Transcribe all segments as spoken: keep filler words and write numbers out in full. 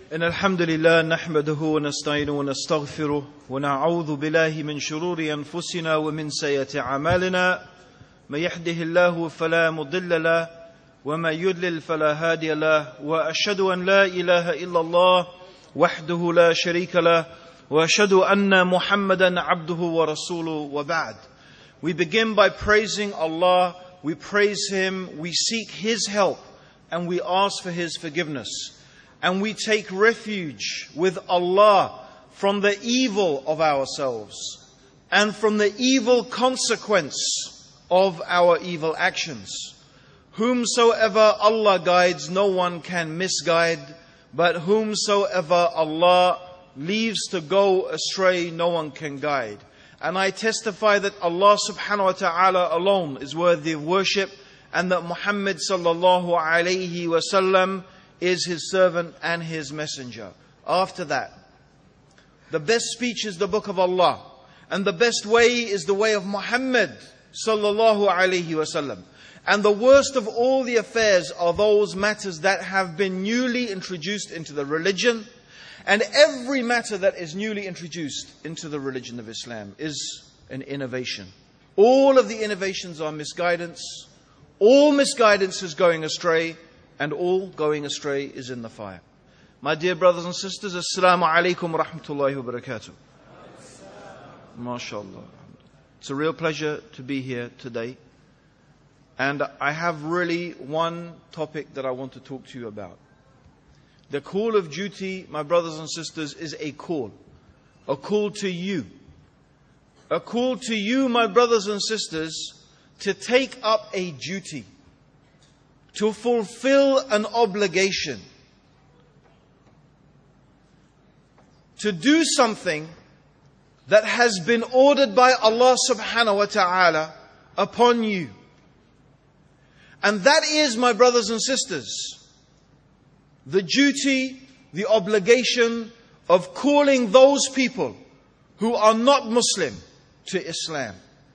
إن الحمد لله نحمده ونستعينه ونستغفره ونعوذ بالله من شرور أنفسنا ومن سيئات أعمالنا من يهده الله فلا مضل له ومن يضلل فلا هادي له وأشهد أن لا إله إلا الله وحده لا شريك له وأشهد أن محمدا عبده ورسوله وبعد. We begin by praising Allah, we praise Him, we seek His help and we ask for His forgiveness. And we take refuge with Allah from the evil of ourselves and from the evil consequence of our evil actions. Whomsoever Allah guides, no one can misguide, but whomsoever Allah leaves to go astray, no one can guide. And I testify that Allah subhanahu wa ta'ala alone is worthy of worship, and that Muhammad sallallahu alayhi wa sallam is His servant and His messenger. After that, the best speech is the book of Allah, and the best way is the way of Muhammad sallallahu alayhi wasallam. And the worst of all the affairs are those matters that have been newly introduced into the religion. And every matter that is newly introduced into the religion of Islam is an innovation. All of the innovations are misguidance. All misguidance is going astray. And all going astray is in the fire. My dear brothers and sisters, Assalamu alaikum wa rahmatullahi wa barakatuh. MashaAllah. It's a real pleasure to be here today. And I have really one topic that I want to talk to you about. The call of duty, my brothers and sisters, is a call. A call to you. A call to you, my brothers and sisters, to take up a duty. To fulfill an obligation. To do something that has been ordered by Allah subhanahu wa ta'ala upon you. And that is, my brothers and sisters, the duty, the obligation of calling those people who are not Muslim to Islam.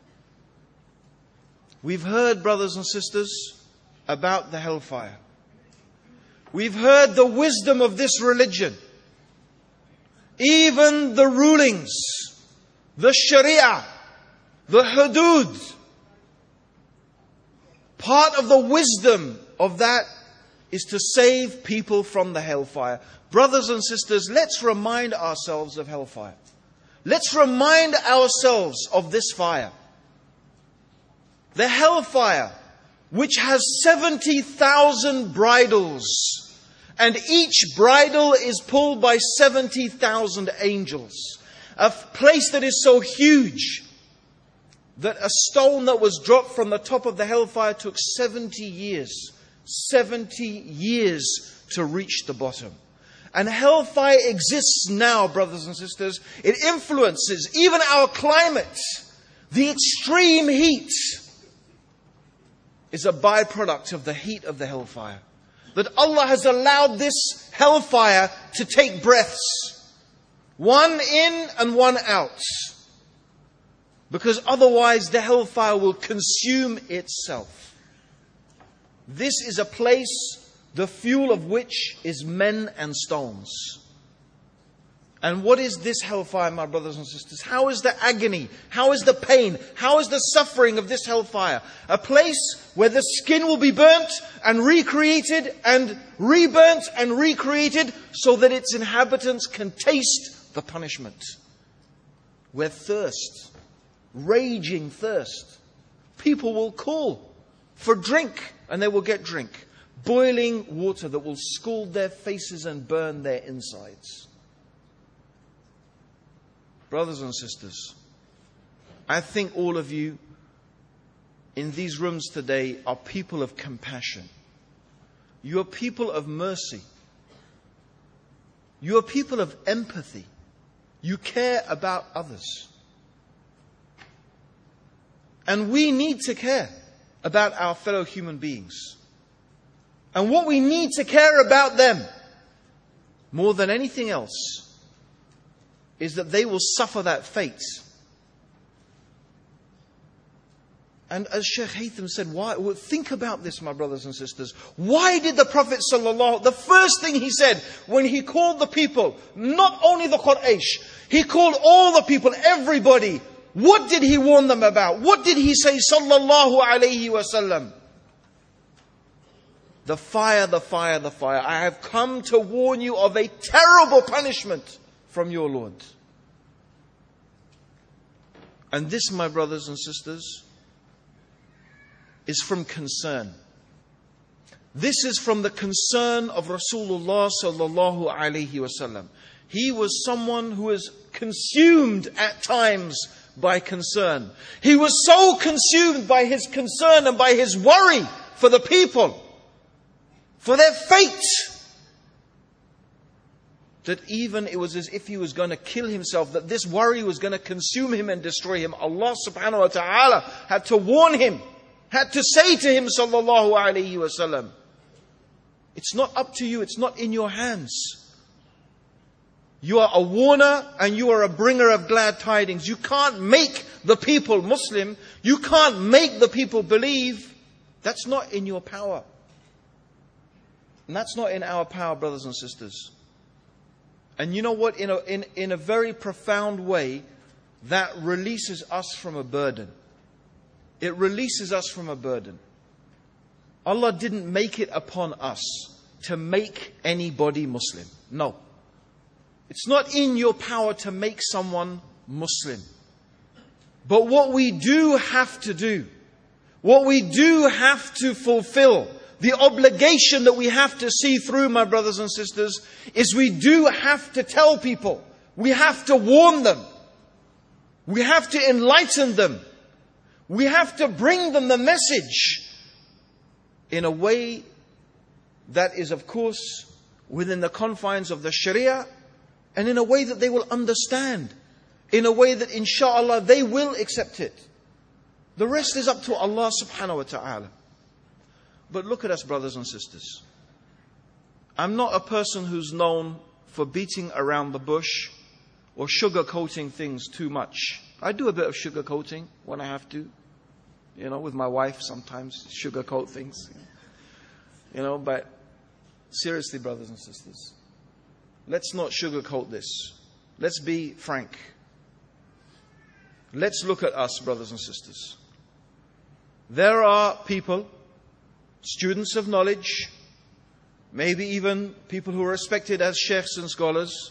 We've heard, brothers and sisters, about the hellfire. We've heard the wisdom of this religion. Even the rulings, the sharia, the hudud. Part of the wisdom of that is to save people from the hellfire. Brothers and sisters, let's remind ourselves of hellfire. Let's remind ourselves of this fire. The hellfire, which has seventy thousand bridles, and each bridle is pulled by seventy thousand angels. A place that is so huge that a stone that was dropped from the top of the hellfire took seventy years. seventy years to reach the bottom. And hellfire exists now, brothers and sisters. It influences even our climate. The extreme heat is a byproduct of the heat of the hellfire. That Allah has allowed this hellfire to take breaths. One in and one out. Because otherwise the hellfire will consume itself. This is a place, the fuel of which is men and stones. And what is this hellfire, my brothers and sisters? How is the agony? How is the pain? How is the suffering of this hellfire? A place where the skin will be burnt and recreated and reburnt and recreated so that its inhabitants can taste the punishment. Where thirst, raging thirst, people will call for drink and they will get drink. Boiling water that will scald their faces and burn their insides. Brothers and sisters, I think all of you in these rooms today are people of compassion. You are people of mercy. You are people of empathy. You care about others. And we need to care about our fellow human beings. And what we need to care about them more than anything else is that they will suffer that fate. And as Sheikh Haytham said, why? Well, think about this, my brothers and sisters. Why did the Prophet sallallahu, the first thing he said when he called the people, not only the Quraysh, he called all the people, everybody. What did he warn them about? What did he say sallallahu alayhi wasallam? The fire, the fire, the fire. I have come to warn you of a terrible punishment from your Lord. And this, my brothers and sisters, is from concern. This is from the concern of Rasulullah sallallahu alayhi wasallam. He was someone who was consumed at times by concern. He was so consumed by his concern and by his worry for the people, for their fate, that even it was as if he was going to kill himself, that this worry was going to consume him and destroy him. Allah subhanahu wa ta'ala had to warn him, had to say to him sallallahu alayhi wasallam, it's not up to you, it's not in your hands. You are a warner and you are a bringer of glad tidings. You can't make the people Muslim. You can't make the people believe. That's not in your power. And that's not in our power, brothers and sisters. And you know what? In a, in, in a very profound way, that releases us from a burden. It releases us from a burden. Allah didn't make it upon us to make anybody Muslim. No. It's not in your power to make someone Muslim. But what we do have to do, what we do have to fulfill, the obligation that we have to see through, my brothers and sisters, is we do have to tell people. We have to warn them. We have to enlighten them. We have to bring them the message in a way that is, of course, within the confines of the Sharia, and in a way that they will understand, in a way that inshallah they will accept it. The rest is up to Allah subhanahu wa ta'ala. But look at us, brothers and sisters. I'm not a person who's known for beating around the bush or sugarcoating things too much. I do a bit of sugarcoating when I have to. You know, with my wife sometimes, sugarcoat things. You know, but seriously, brothers and sisters, let's not sugarcoat this. Let's be frank. Let's look at us, brothers and sisters. There are people, students of knowledge, maybe even people who are respected as sheikhs and scholars,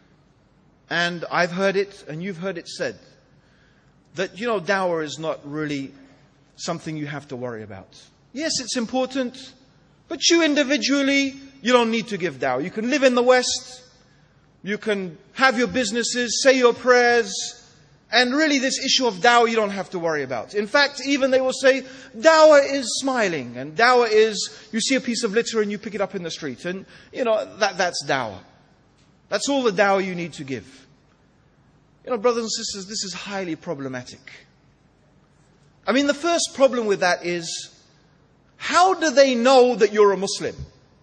and I've heard it, and you've heard it said, that, you know, dawah is not really something you have to worry about. Yes, it's important, but you individually, you don't need to give dawah. You can live in the West, you can have your businesses, say your prayers, and really this issue of dawah you don't have to worry about. In fact, even they will say, dawah is smiling, and dawah is, you see a piece of litter and you pick it up in the street, and, you know, that that's dawah. That's all the dawah you need to give. You know, brothers and sisters, this is highly problematic. I mean, the first problem with that is, how do they know that you're a Muslim?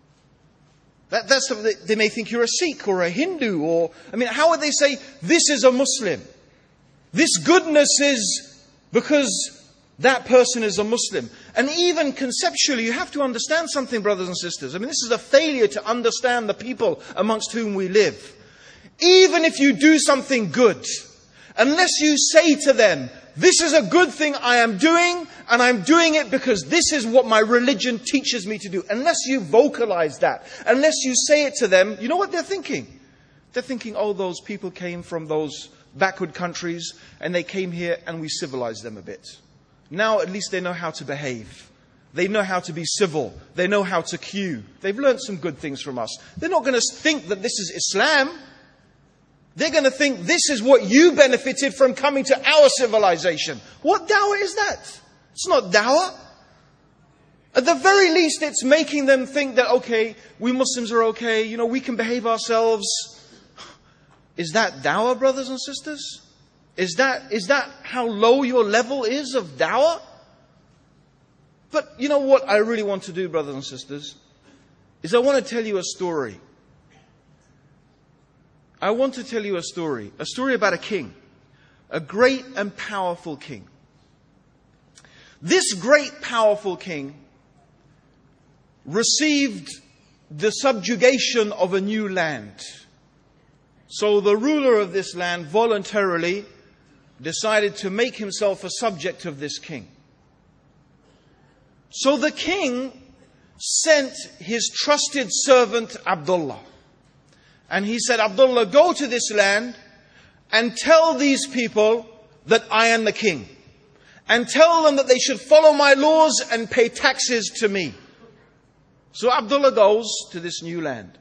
That, that's the, they may think you're a Sikh or a Hindu, or, I mean, how would they say, this is a Muslim? This goodness is because that person is a Muslim. And even conceptually, you have to understand something, brothers and sisters. I mean, this is a failure to understand the people amongst whom we live. Even if you do something good, unless you say to them, this is a good thing I am doing, and I'm doing it because this is what my religion teaches me to do. Unless you vocalize that, unless you say it to them, you know what they're thinking? They're thinking, oh, those people came from those backward countries, and they came here and we civilized them a bit. Now at least they know how to behave. They know how to be civil. They know how to queue. They've learned some good things from us. They're not going to think that this is Islam. They're going to think this is what you benefited from coming to our civilization. What dawah is that? It's not dawah. At the very least, it's making them think that, okay, we Muslims are okay, you know, we can behave ourselves. Is that dawah, brothers and sisters? Is that, is that how low your level is of dawah? But you know what I really want to do, brothers and sisters, is I want to tell you a story. I want to tell you a story, a story about a king, a great and powerful king. This great, powerful king received the subjugation of a new land. So the ruler of this land voluntarily decided to make himself a subject of this king. So the king sent his trusted servant Abdullah. And he said, Abdullah, go to this land and tell these people that I am the king. And tell them that they should follow my laws and pay taxes to me. So Abdullah goes to this new land.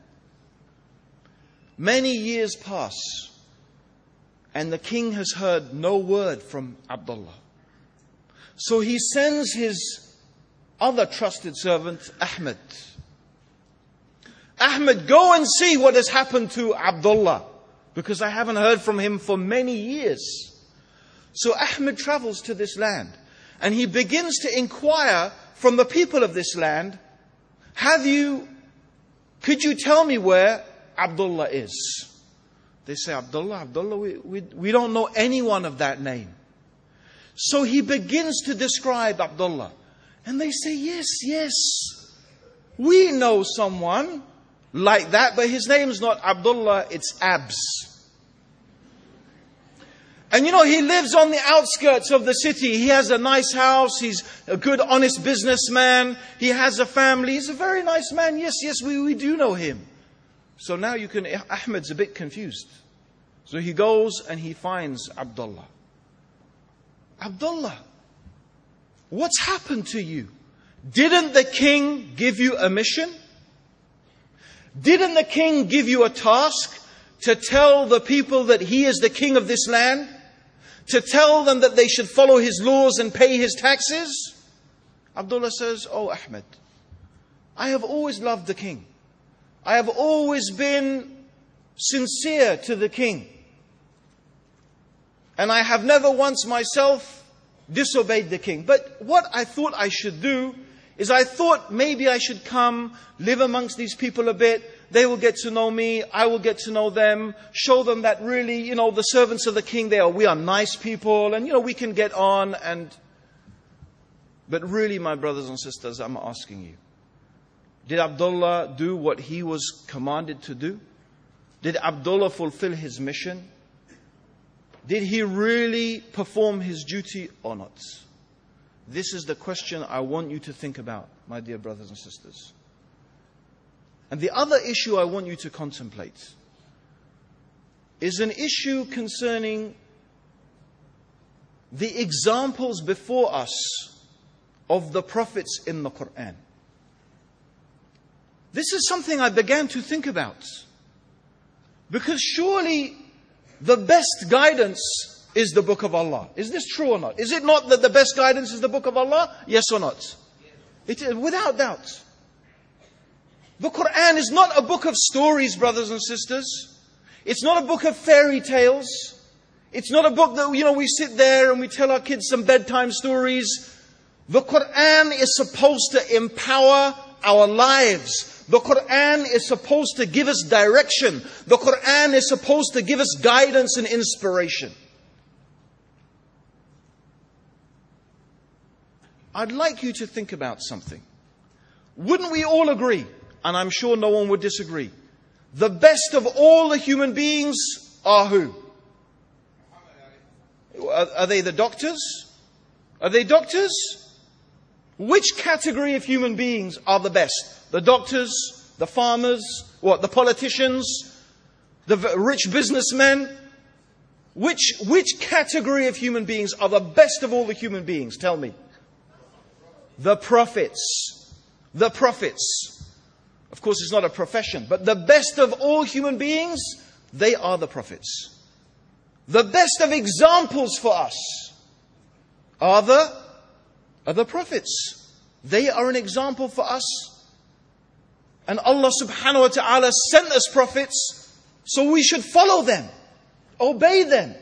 Many years pass, and the king has heard no word from Abdullah. So he sends his other trusted servant, Ahmed. Ahmed, go and see what has happened to Abdullah, because I haven't heard from him for many years. So Ahmed travels to this land, and he begins to inquire from the people of this land, have you, could you tell me where Abdullah is? They say, Abdullah, Abdullah, we, we, we don't know anyone of that name. So he begins to describe Abdullah. And they say, yes, yes, we know someone like that, but his name's not Abdullah, it's Abs. And you know, he lives on the outskirts of the city. He has a nice house. He's a good, honest businessman. He has a family. He's a very nice man. Yes, yes, we, we do know him. So now you can, Ahmed's a bit confused. So he goes and he finds Abdullah. Abdullah, what's happened to you? Didn't the king give you a mission? Didn't the king give you a task to tell the people that he is the king of this land? To tell them that they should follow his laws and pay his taxes? Abdullah says, oh Ahmed, I have always loved the king. I have always been sincere to the king. And I have never once myself disobeyed the king. But what I thought I should do is I thought maybe I should come, live amongst these people a bit. They will get to know me. I will get to know them. Show them that really, you know, the servants of the king, they are, we are nice people. And, you know, we can get on. And, but really, my brothers and sisters, I'm asking you. Did Abdullah do what he was commanded to do? Did Abdullah fulfill his mission? Did he really perform his duty or not? This is the question I want you to think about, my dear brothers and sisters. And the other issue I want you to contemplate is an issue concerning the examples before us of the prophets in the Quran. This is something I began to think about. Because surely the best guidance is the book of Allah. Is this true or not? Is it not that the best guidance is the book of Allah? Yes or not? It is, without doubt. The Quran is not a book of stories, brothers and sisters. It's not a book of fairy tales. It's not a book that, you know, we sit there and we tell our kids some bedtime stories. The Quran is supposed to empower our lives. The Quran is supposed to give us direction. The Quran is supposed to give us guidance and inspiration. I'd like you to think about something. Wouldn't we all agree, and I'm sure no one would disagree, the best of all the human beings are who? Are, are they the doctors? Are they doctors? Which category of human beings are the best? The doctors, the farmers, what, the politicians, the rich businessmen? Which, which category of human beings are the best of all the human beings? Tell me. The prophets. The prophets. Of course, it's not a profession, but the best of all human beings, they are the prophets. The best of examples for us are the, are the prophets. They are an example for us. And Allah subhanahu wa ta'ala sent us prophets, so we should follow them, obey them.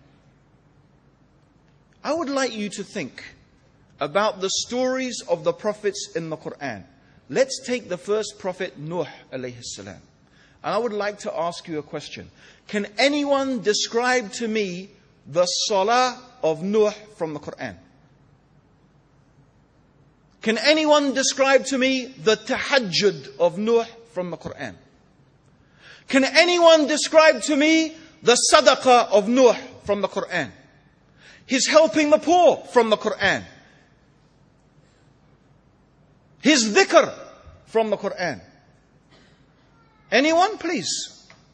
I would like you to think about the stories of the prophets in the Quran. Let's take the first prophet, Nuh alayhi salam. And I would like to ask you a question. Can anyone describe to me the salah of Nuh from the Quran? Can anyone describe to me the tahajjud of Nuh from the Quran? Can anyone describe to me the sadaqah of Nuh from the Quran? His helping the poor from the Quran. His dhikr from the Quran. Anyone, please?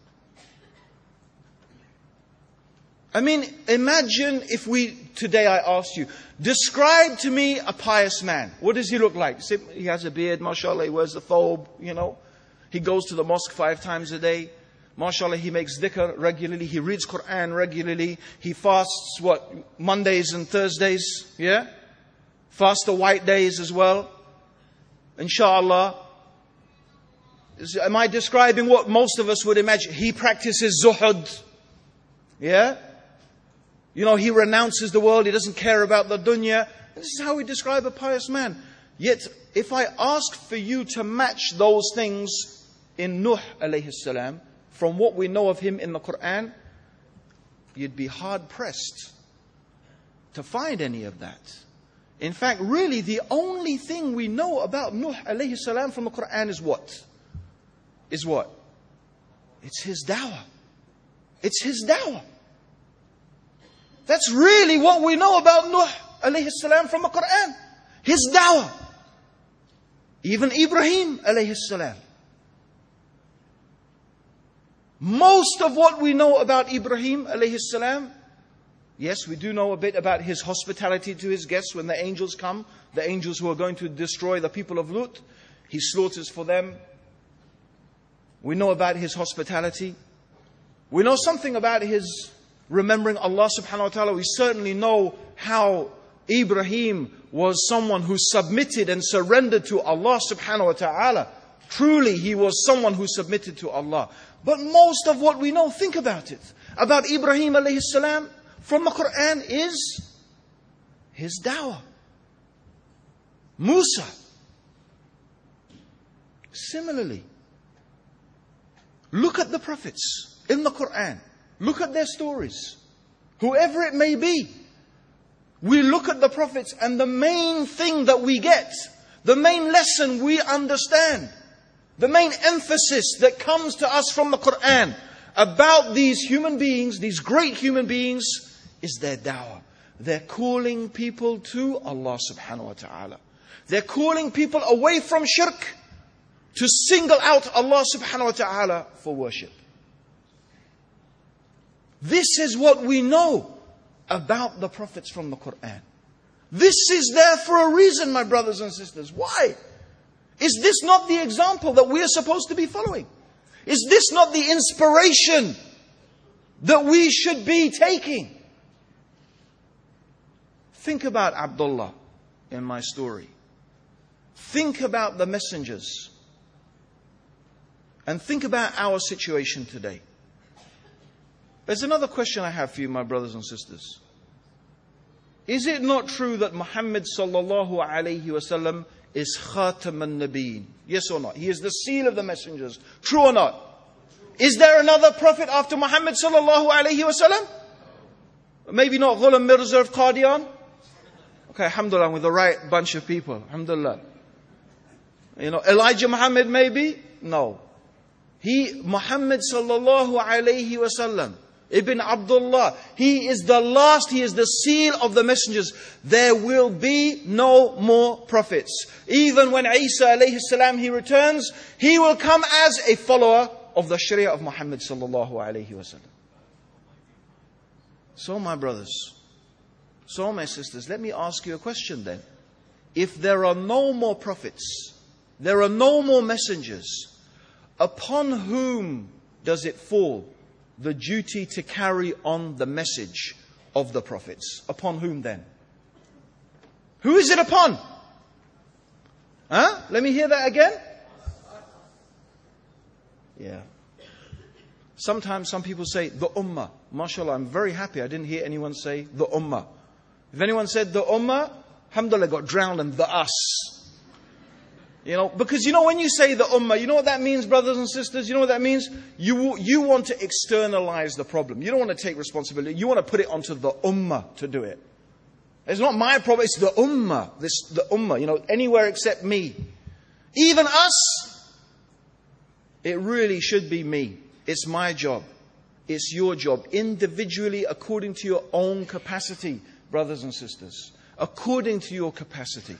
I mean, imagine if we, today I asked you, describe to me a pious man. What does he look like? He has a beard, mashallah, he wears the thobe, you know. He goes to the mosque five times a day. Mashallah, he makes dhikr regularly. He reads Quran regularly. He fasts, what, Mondays and Thursdays, yeah? Fast the white days as well. Inshallah. Am I describing what most of us would imagine? He practices zuhud. Yeah? You know, he renounces the world. He doesn't care about the dunya. This is how we describe a pious man. Yet, if I ask for you to match those things in Nuh alayhi salam, from what we know of him in the Quran, you'd be hard pressed to find any of that. In fact, really, the only thing we know about Nuh alayhi salam from the Quran is what? Is what? It's his da'wah. It's his da'wah. That's really what we know about Nuh alayhi salam from the Quran. His da'wah. Even Ibrahim alayhi salam. Most of what we know about Ibrahim alayhi salam, yes, we do know a bit about his hospitality to his guests when the angels come. The angels who are going to destroy the people of Lut. He slaughters for them. We know about his hospitality. We know something about his remembering Allah subhanahu wa ta'ala. We certainly know how Ibrahim was someone who submitted and surrendered to Allah subhanahu wa ta'ala. Truly, he was someone who submitted to Allah. But most of what we know, think about it, about Ibrahim alayhi salam from the Quran is his da'wah. Musa. Similarly, look at the prophets in the Quran. Look at their stories. Whoever it may be. We look at the prophets and the main thing that we get, the main lesson we understand, the main emphasis that comes to us from the Quran about these human beings, these great human beings, is their da'wah. They're calling people to Allah subhanahu wa ta'ala. They're calling people away from shirk to single out Allah subhanahu wa ta'ala for worship. This is what we know about the prophets from the Quran. This is there for a reason, my brothers and sisters. Why? Is this not the example that we are supposed to be following? Is this not the inspiration that we should be taking? Think about Abdullah in my story. Think about the messengers. And think about our situation today. There's another question I have for you, my brothers and sisters. Is it not true that Muhammad sallallahu alayhi wasallam is Khatam al-Nabiyyin? Yes or not? He is the seal of the messengers. True or not? Is there another prophet after Muhammad sallallahu alayhi wasallam? Maybe not Ghulam Mirza of Qadian? Okay, alhamdulillah, I'm with the right bunch of people. Alhamdulillah. You know, Elijah Muhammad maybe? No. He, Muhammad sallallahu alayhi wasallam, Ibn Abdullah, he is the last, he is the seal of the messengers. There will be no more prophets. Even when Isa alayhi salam, he returns, he will come as a follower of the Sharia of Muhammad sallallahu alayhi wasallam. So my brothers, so my sisters, let me ask you a question then. If there are no more prophets, there are no more messengers, upon whom does it fall the duty to carry on the message of the prophets? Upon whom then? Who is it upon? Huh? Let me hear that again. Yeah. Sometimes some people say the ummah. MashaAllah, I'm very happy I didn't hear anyone say the ummah. If anyone said the ummah, alhamdulillah, got drowned in the us. You know, because you know when you say the ummah, you know what that means, brothers and sisters? You know what that means? You you want to externalize the problem. You don't want to take responsibility. You want to put it onto the ummah to do it. It's not my problem, it's the ummah. This, the ummah, you know, anywhere except me. Even us, it really should be me. It's my job. It's your job. Individually, according to your own capacity, brothers and sisters. According to your capacity.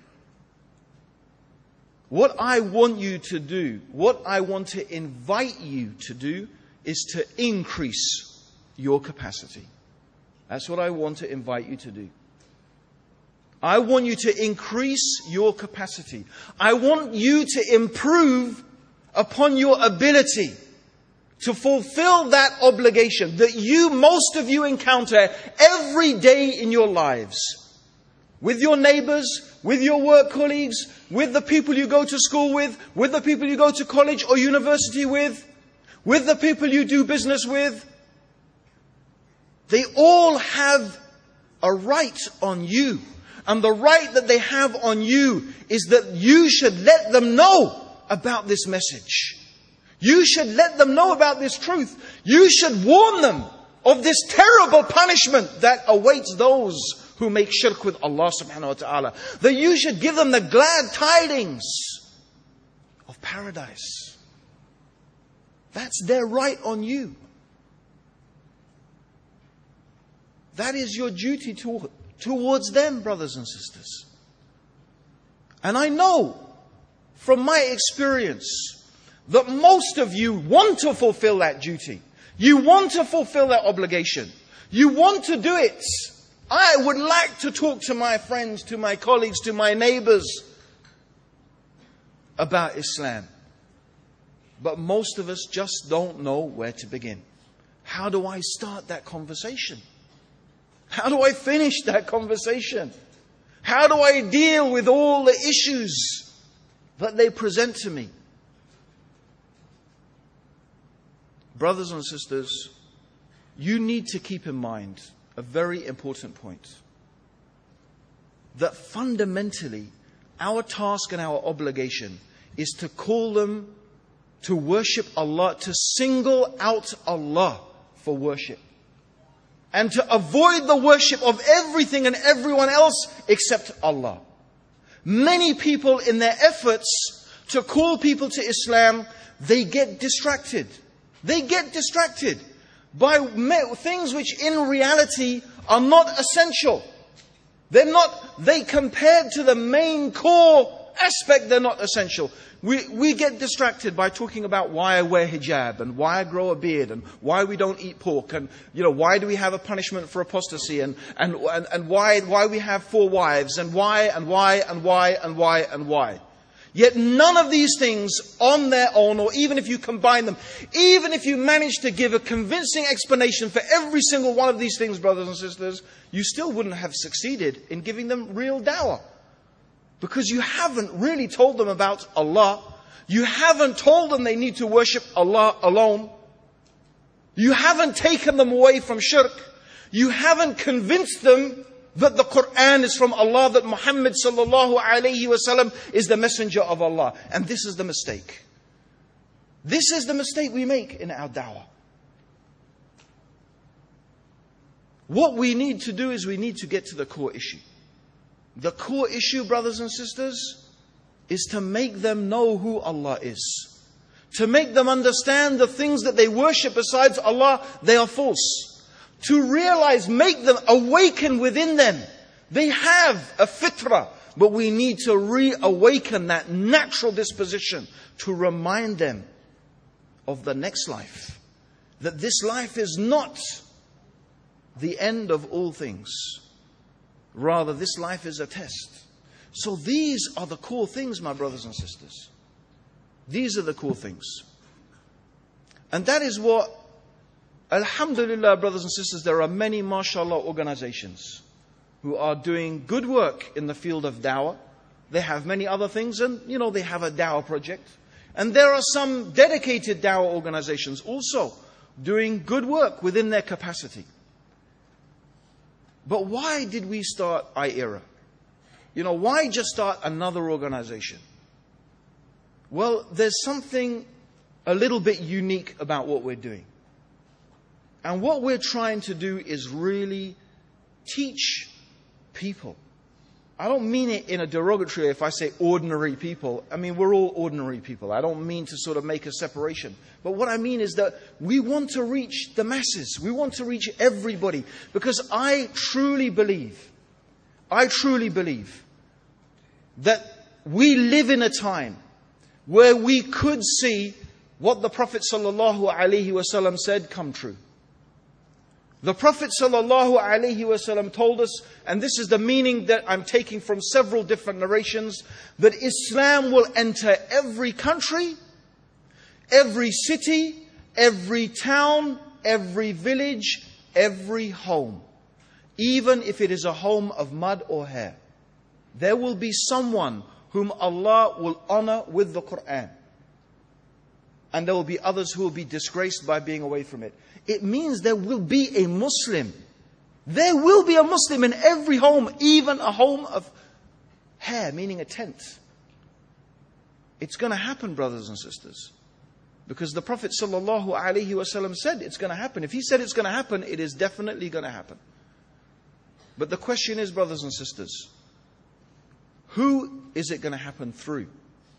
What I want you to do, what I want to invite you to do, is to increase your capacity. That's what I want to invite you to do. I want you to increase your capacity. I want you to improve upon your ability to fulfill that obligation that you, most of you encounter every day in your lives. With your neighbors, with your work colleagues, with the people you go to school with, with the people you go to college or university with, with the people you do business with. They all have a right on you. And the right that they have on you is that you should let them know about this message. You should let them know about this truth. You should warn them of this terrible punishment that awaits those who make shirk with Allah subhanahu wa ta'ala. That you should give them the glad tidings of paradise. That's their right on you. That is your duty to, towards them, brothers and sisters. And I know from my experience that most of you want to fulfill that duty. You want to fulfill that obligation. You want to do it. I would like to talk to my friends, to my colleagues, to my neighbors about Islam. But most of us just don't know where to begin. How do I start that conversation? How do I finish that conversation? How do I deal with all the issues that they present to me? Brothers and sisters, you need to keep in mind a very important point. That fundamentally, our task and our obligation is to call them to worship Allah, to single out Allah for worship. And to avoid the worship of everything and everyone else except Allah. Many people, in their efforts to call people to Islam, they get distracted. They get distracted by things which in reality are not essential. They're not, they compared to the main core aspect, they're not essential. We, we get distracted by talking about why I wear hijab and why I grow a beard and why we don't eat pork and, you know, why do we have a punishment for apostasy and, and, and, and why, why we have four wives and why and why and why and why and why. Yet none of these things on their own, or even if you combine them, even if you manage to give a convincing explanation for every single one of these things, brothers and sisters, you still wouldn't have succeeded in giving them real dawah. Because you haven't really told them about Allah. You haven't told them they need to worship Allah alone. You haven't taken them away from shirk. You haven't convinced them that the Quran is from Allah, that Muhammad sallallahu alayhi wasallam is the messenger of Allah. And this is the mistake. This is the mistake we make in our da'wah. What we need to do is we need to get to the core issue. The core issue, brothers and sisters, is to make them know who Allah is. To make them understand the things that they worship besides Allah, they are false. To realize, make them awaken within them. They have a fitrah, but we need to reawaken that natural disposition to remind them of the next life. That this life is not the end of all things. Rather, this life is a test. So these are the core things, my brothers and sisters. These are the core things. And that is what, alhamdulillah, brothers and sisters, there are many, mashallah, organizations who are doing good work in the field of dawah. They have many other things and, you know, they have a dawah project. And there are some dedicated dawah organizations also doing good work within their capacity. But why did we start I-ERA? You know, why just start another organization? Well, there's something a little bit unique about what we're doing. And what we're trying to do is really teach people. I don't mean it in a derogatory way if I say ordinary people. I mean, we're all ordinary people. I don't mean to sort of make a separation. But what I mean is that we want to reach the masses. We want to reach everybody. Because I truly believe, I truly believe that we live in a time where we could see what the Prophet sallallahu alaihi wasallam said come true. The Prophet sallallahu alaihi wasallam told us, and this is the meaning that I'm taking from several different narrations, that Islam will enter every country, every city, every town, every village, every home. Even if it is a home of mud or hair. There will be someone whom Allah will honor with the Quran. And there will be others who will be disgraced by being away from it. It means there will be a Muslim. There will be a Muslim in every home, even a home of hair, meaning a tent. It's going to happen, brothers and sisters. Because the Prophet sallallahu alaihi wasallam said it's going to happen. If he said it's going to happen, it is definitely going to happen. But the question is, brothers and sisters, who is it going to happen through?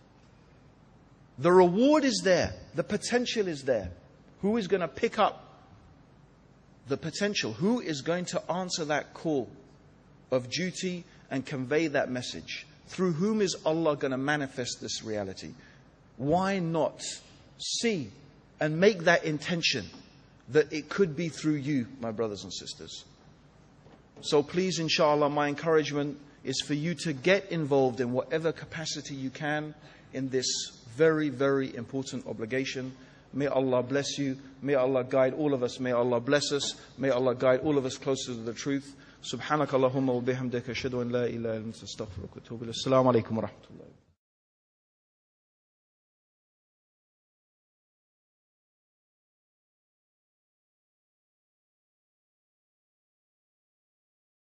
The reward is there. The potential is there. Who is going to pick up the potential? Who is going to answer that call of duty and convey that message? Through whom is Allah going to manifest this reality? Why not see and make that intention that it could be through you, my brothers and sisters? So please, inshallah, my encouragement is for you to get involved in whatever capacity you can in this very, very important obligation. May Allah bless you. May Allah guide all of us. May Allah bless us. May Allah guide all of us closer to the truth. Subhanakallahumma wa bihamdika ashhadu an la ilaha illa anta astaghfiruka wa atubu ilayk. Assalamu alaikum wa rahmatullah.